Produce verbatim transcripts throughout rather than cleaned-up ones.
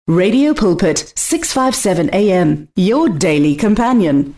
Radio Pulpit, six fifty-seven A M, your daily companion.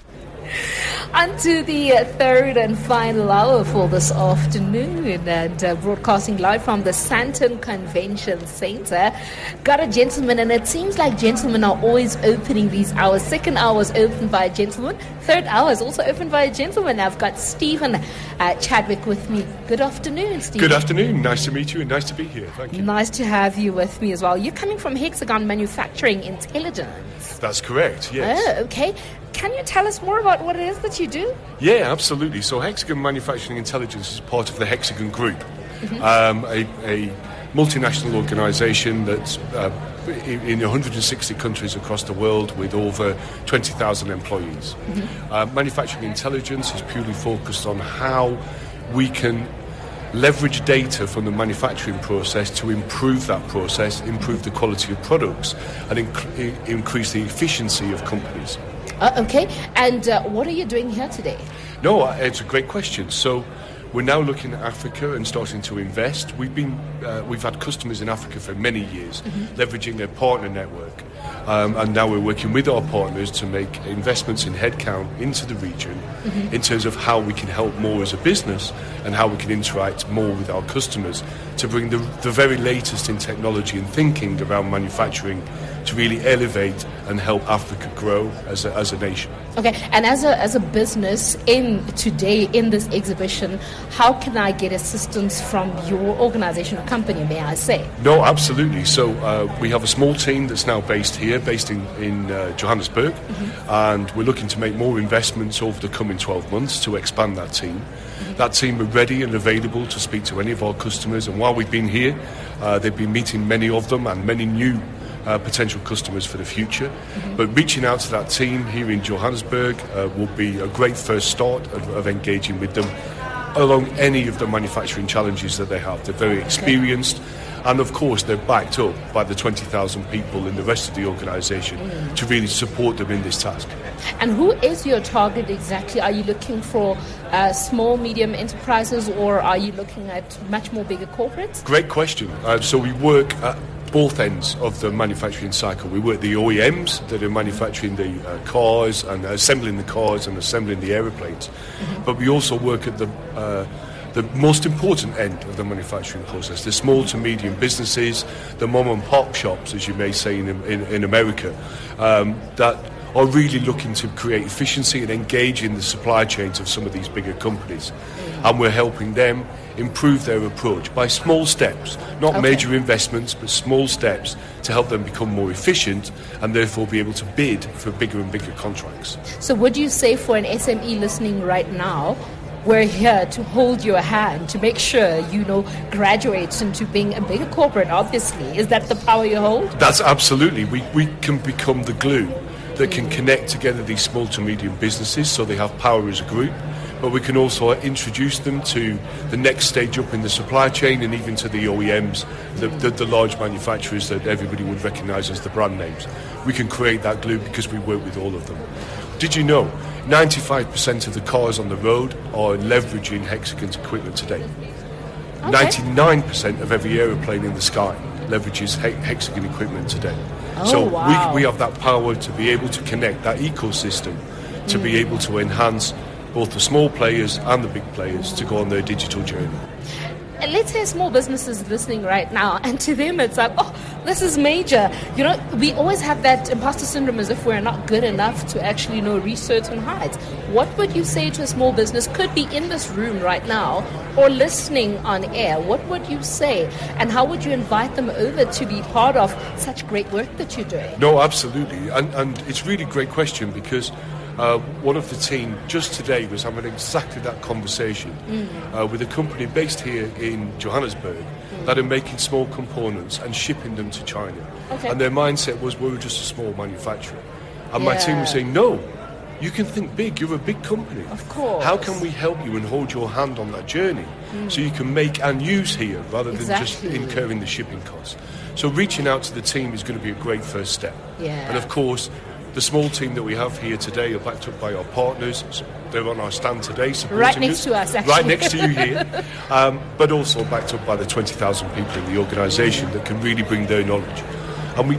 On to the uh, third and final hour for this afternoon, and uh, broadcasting live from the Sandton Convention Centre. Got a gentleman, and it seems like gentlemen are always opening these hours. Second hour is opened by a gentleman. Third hour is also opened by a gentleman. I've got Stephen uh, Chadwick with me. Good afternoon, Stephen. Good afternoon. Nice to meet you and nice to be here. Thank you. Nice to have you with me as well. You're coming from Hexagon Manufacturing Intelligence. That's correct, yes. Oh, okay. Can you tell us more about what it is that you do? Yeah, absolutely. So Hexagon Manufacturing Intelligence is part of the Hexagon Group, mm-hmm. um, a, a multinational organisation that's uh, in one hundred sixty countries across the world with over twenty thousand employees. Mm-hmm. Uh, manufacturing intelligence is purely focused on how we can leverage data from the manufacturing process to improve that process, improve the quality of products, and inc- increase the efficiency of companies. Uh, okay, and uh, what are you doing here today? No, it's a great question. So we're now looking at Africa and starting to invest. We've been, uh, we've had customers in Africa for many years, mm-hmm. leveraging their partner network, um, and now we're working with our partners to make investments in headcount into the region, mm-hmm. in terms of how we can help more as a business and how we can interact more with our customers to bring the, the very latest in technology and thinking around manufacturing to really elevate and help Africa grow as a, as a nation. Okay, and as a as a business in today in this exhibition, how can I get assistance from your organisation or company, may I say? No, absolutely. So uh, we have a small team that's now based here, based in, in uh, Johannesburg, mm-hmm. and we're looking to make more investments over the coming twelve months to expand that team. Mm-hmm. That team are ready and available to speak to any of our customers, and while we've been here, uh, they've been meeting many of them and many new Uh, potential customers for the future. Mm-hmm. But reaching out to that team here in Johannesburg uh, will be a great first start of, of engaging with them along any of the manufacturing challenges that they have. They're very experienced, and of course they're backed up by the twenty thousand people in the rest of the organisation mm. to really support them in this task. And who is your target exactly? Are you looking for uh, small, medium enterprises, or are you looking at much more bigger corporates? Great question. Uh, so we work at both ends of the manufacturing cycle. We work the O E Ms that are manufacturing the uh, cars and assembling the cars and assembling the aeroplanes. Mm-hmm. But we also work at the uh, the most important end of the manufacturing process, the small to medium businesses, the mom and pop shops, as you may say in, in, in America, um, that are really looking to create efficiency and engage in the supply chains of some of these bigger companies. Mm-hmm. And we're helping them improve their approach by small steps, not okay. major investments, but small steps to help them become more efficient and therefore be able to bid for bigger and bigger contracts. So would you say for an S M E listening right now, we're here to hold your hand, to make sure you know graduates into being a bigger corporate, obviously. Is that the power you hold? That's absolutely. We, we can become the glue that can connect together these small to medium businesses so they have power as a group. But we can also introduce them to the next stage up in the supply chain and even to the O E Ms, the, the, the large manufacturers that everybody would recognise as the brand names. We can create that glue because we work with all of them. Did you know ninety-five percent of the cars on the road are leveraging Hexagon's equipment today? Okay. ninety-nine percent of every aeroplane in the sky leverages he- Hexagon equipment today. Oh, so wow. we, we have that power to be able to connect that ecosystem, to mm. be able to enhance both the small players and the big players to go on their digital journey. And let's say small businesses listening right now, and to them it's like, oh, this is major. You know, we always have that imposter syndrome as if we're not good enough to actually, you know, reach certain heights. What would you say to a small business, could be in this room right now or listening on air? What would you say? And how would you invite them over to be part of such great work that you're doing? No, absolutely. And, and it's a really great question because Uh, one of the team just today was having exactly that conversation mm. uh, with a company based here in Johannesburg mm. that are making small components and shipping them to China. Okay. And their mindset was, we were just a small manufacturer. And yeah. my team was saying, no, you can think big, you're a big company. Of course. How can we help you and hold your hand on that journey mm. so you can make and use here rather than exactly. just incurring the shipping costs? So reaching out to the team is going to be a great first step. Yeah. And of course, the small team that we have here today are backed up by our partners. So they're on our stand today supporting Right next us. to us, actually. Right next to you here. Um, but also backed up by the twenty thousand people in the organisation that can really bring their knowledge. And we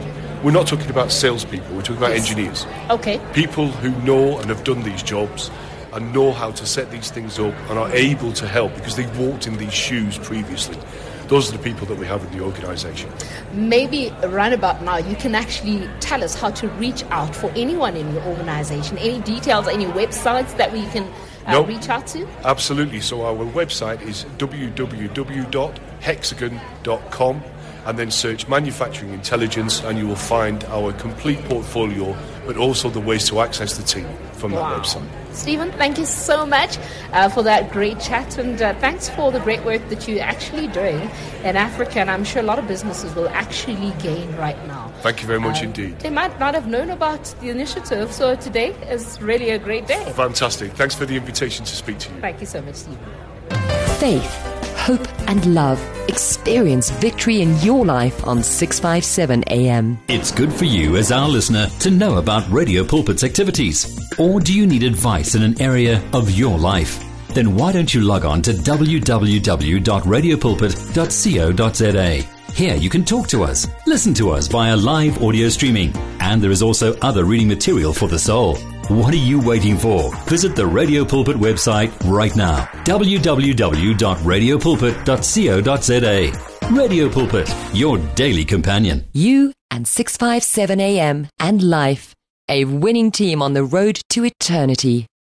we're not talking about salespeople, we're talking about Yes. engineers. Okay. People who know and have done these jobs and know how to set these things up and are able to help because they've walked in these shoes previously. Those are the people that we have in the organisation. Maybe right about now, you can actually tell us how to reach out for anyone in your organisation. Any details, any websites that we can uh, No. reach out to? Absolutely. So our website is w w w dot hexagon dot com, and then search Manufacturing Intelligence and you will find our complete portfolio, but also the ways to access the team from Wow. that website. Stephen, thank you so much uh, for that great chat, and uh, thanks for the great work that you're actually doing in Africa, and I'm sure a lot of businesses will actually gain right now. Thank you very much Um, indeed. They might not have known about the initiative, so today is really a great day. Fantastic. Thanks for the invitation to speak to you. Thank you so much, Stephen. Faith, hope and love. Experience victory in your life on six fifty-seven A M. It's good for you as our listener to know about Radio Pulpit's activities. Or do you need advice in an area of your life? Then why don't you log on to w w w dot radio pulpit dot co dot z a. Here you can talk to us, listen to us via live audio streaming, and there is also other reading material for the soul. What are you waiting for? Visit the Radio Pulpit website right now. w w w dot radio pulpit dot co dot z a. Radio Pulpit, your daily companion. You and six fifty-seven A M and life. A winning team on the road to eternity.